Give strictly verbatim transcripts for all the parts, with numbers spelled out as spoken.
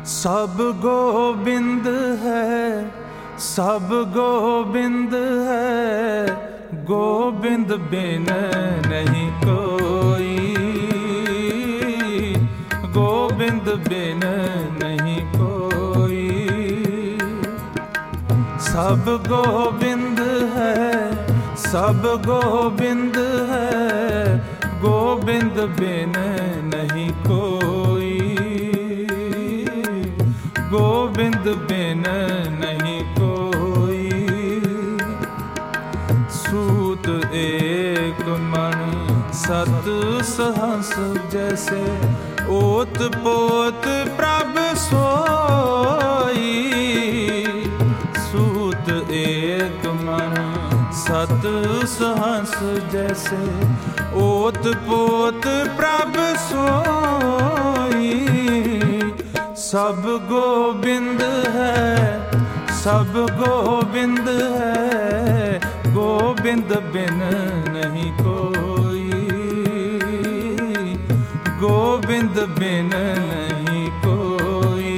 सब गोबिंद है, सब गोबिंद है, गोबिंद बिन नहीं कोई, गोबिंद बिन नहीं कोई। सब गोबिंद है, सब गोबिंद है, गोबिंद बिन नहीं कोई, गोविंद बिन नहीं कोई। सूत एक मन सत सहस जैसे, ओत पोत प्रभ सोई। सूत एक मन सत सहस जैसे, ओत पोत प्रभ सोई। सब गोबिंद है, सब गोबिंद है, गोबिंद बिन नहीं कोई, गोविंद बिन नहीं कोई।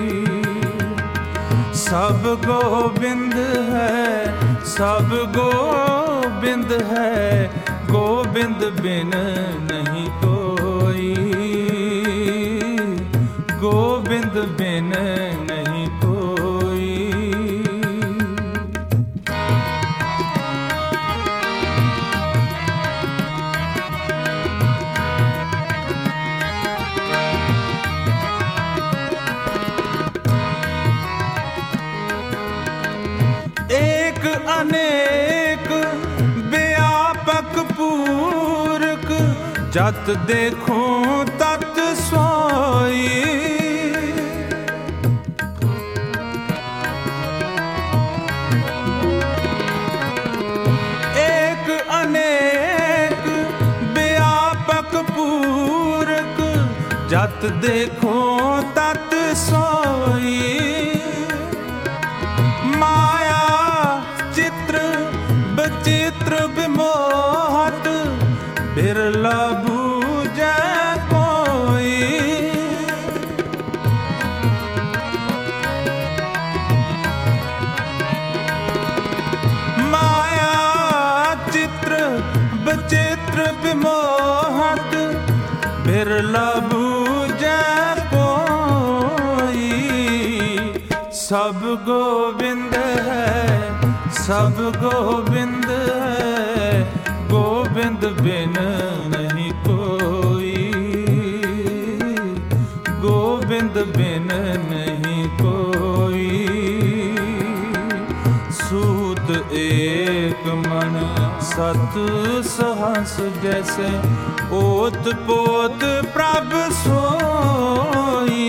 सब गोबिंद है, सब गोबिंद है, गोविंद बिन नहीं कोई, गोविंद बिन नहीं कोई। एक अनेक व्यापक पूरक, जत देखूं तत सोई। एक अनेक व्यापक पूरक, जत देखूं तत सोई। माया चित्र विचित्र विमोहत, बिरला बूझे कोई। माया चित्र विचित्र विमोहत, बिरला बूझे कोई। सब गोविंद है, सब गोविंद है, गोविंद बिन नहीं कोई, गोविंद बिन नहीं कोई। सूत एक मन सत सहस जैसे, ओत पोत प्रभ सोई।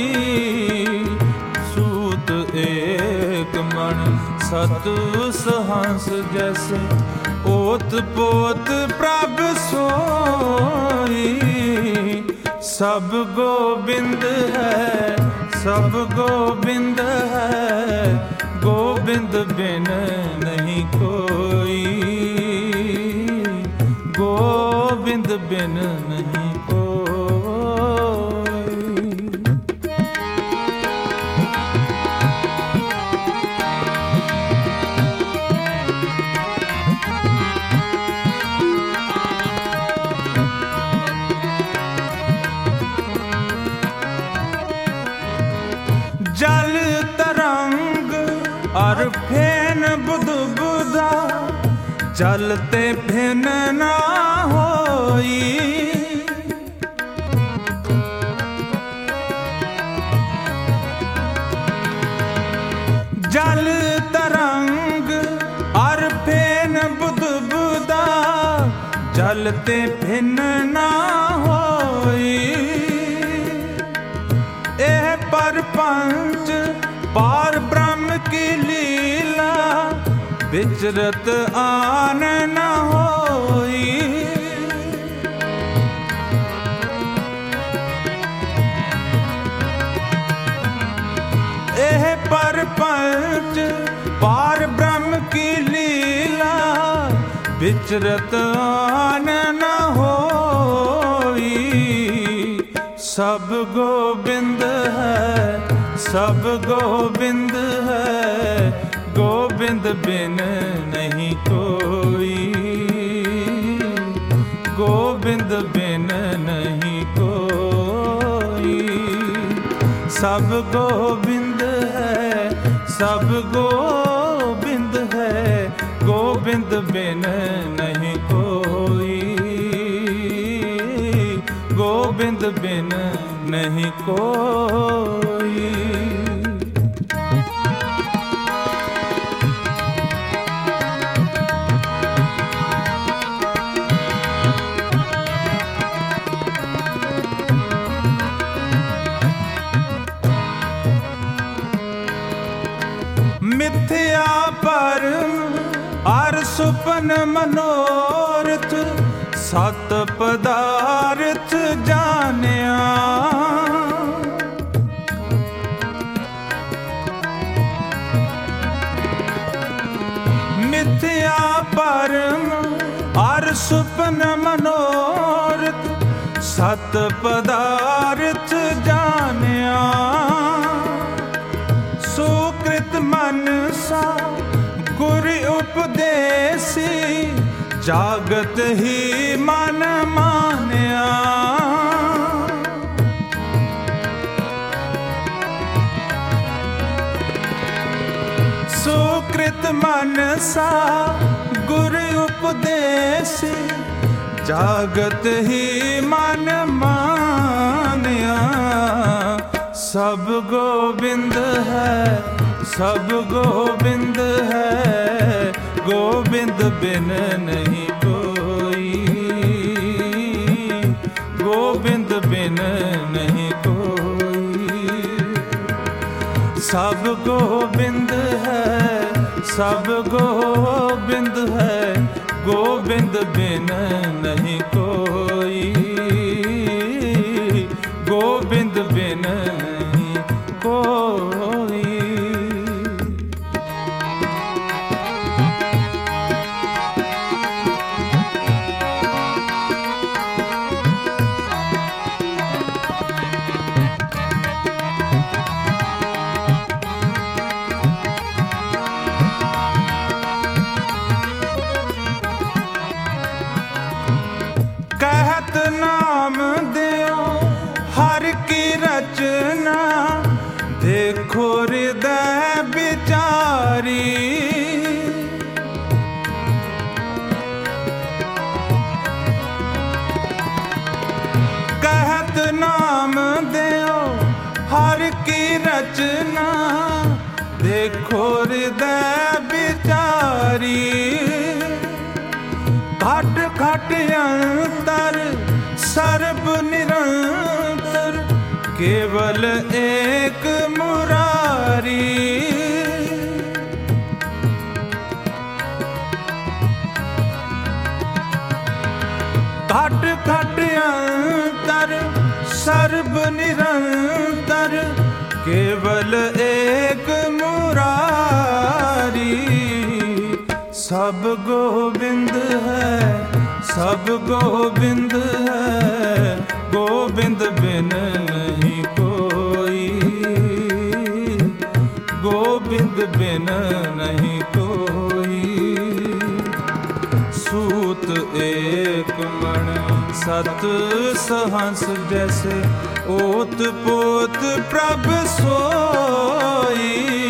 सूत एक मन सत सहस जैसे, ओत पोत प्रभ सोई। सब गोबिंद है, सब गोबिंद है, गोविंद बिन नहीं कोई, गोविंद बिन नहीं कोई। जल तरंग और फेन बुध बुधा, चलते फिन ना होई। जल तरंग और फेन बुध बुधा, चलते फिन ना होई। एह परपंच पार ब्रह्म की लीला, विचरत आन न होई। एह परपंच पार ब्रह्म की लीला, विचरत आन न होई। सब गोबिंद है, सब गोविंद है, गोविंद बिन नहीं कोई, गोविंद बिन नहीं कोई। सब गोविंद है, सब गोविंद है, गोविंद बिन नहीं कोई, गोविंद बिन नहीं कोई। मिथ्या परम अर सुपन मनोरथ, सत पदार्थ जानिया। मिथ्या परम अर सुपन मनोरथ, सत पदार्थ जानिया। सुकृत मनसा गुर उपदेसी, जागत ही मन मानिया। सुकृत मनसा गुर उपदेसी, जागत ही मन मानिया। सब गोविंद है, सब गोविंद है, गोविंद बिन नहीं कोई, गोविंद बिन नहीं कोई। सब गोविंद है, सब गोविंद है, गोविंद बिन नहीं कोई, गोविंद बिन नहीं कोई। कहत नाम दियो हर की रचना, देखो हृदय विचारी। कहत नाम दियो हर की रचना, देखो हृदय विचारी। घट घट अंतर सर्ब निरंतर, केवल एक मुरारी। घट घट अंतर सर्ब निरंतर, केवल एक मुरारी। सब गोविंद है, सब गोविंद है, गोविंद बिन नहीं कोई, गोविंद बिन नहीं कोई। सूत एक मण सत सहंस, जैसे ओत पोत प्रभ सोई।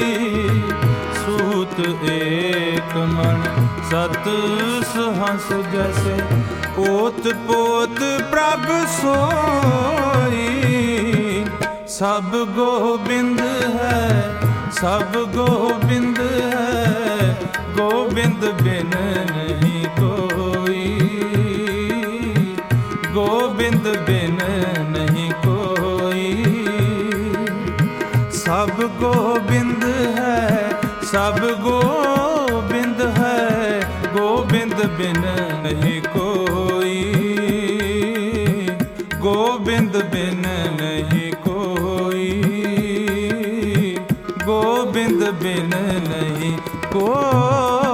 सूत एक मण सत सहंस, जैसे ओत पोत प्रभ सोई। सब गोविंद है, सब गोविंद है, गोविंद बिन नहीं कोई, गोविंद बिन नहीं कोई। सब गोविंद है, सब गोविंद है, गोविंद बिन नहीं कोई, गोविंद बिन नहीं कोई, गोविंद बिन नहीं कोई।